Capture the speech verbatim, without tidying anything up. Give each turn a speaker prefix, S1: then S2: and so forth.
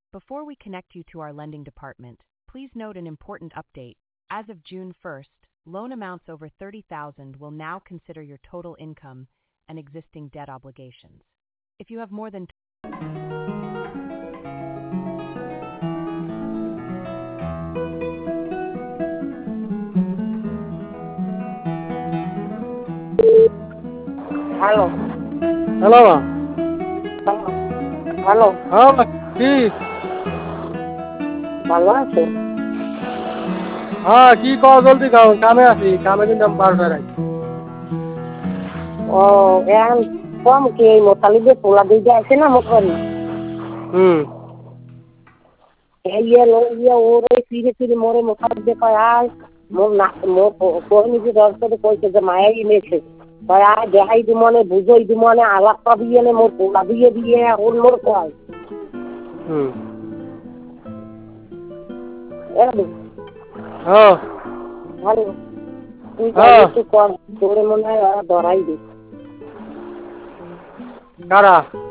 S1: Before we connect you to our lending department, please note an important update. As of June first, loan amounts over thirty thousand will now consider your total income and existing debt obligations. If you have more than
S2: hello
S3: hello
S2: hello
S3: হ্যাঁ কি
S2: ভালো আছো?
S3: হ্যাঁ কি কও জলদি খাও কামে আছি কামে কিন্তু আমি বারোটায় আছি
S2: ও এখন কম কি এই মোতালিবে পোলা দিকে আছে না মোটারি
S3: হুম
S2: এই ইয়ে লো ইয়ে ওরে ফিরে ফিরে মোরে মোতালিবে কয় আয় মোর না মোর কোন নিজে দরকারে কইছে যে মায়াই এনেছে কয় আয় দেখাই দি মনে বুঝাই দি মনে আলাপ পাবি এনে মোর পোলা দিয়ে দিয়ে এখন মোর কয়
S3: হুম
S2: এলো
S3: হ্যাঁ
S2: ভালো তুই
S3: হ্যাঁ।
S2: একটু কম তোরে মনে হয় ওরা ধরাই দি
S3: কারা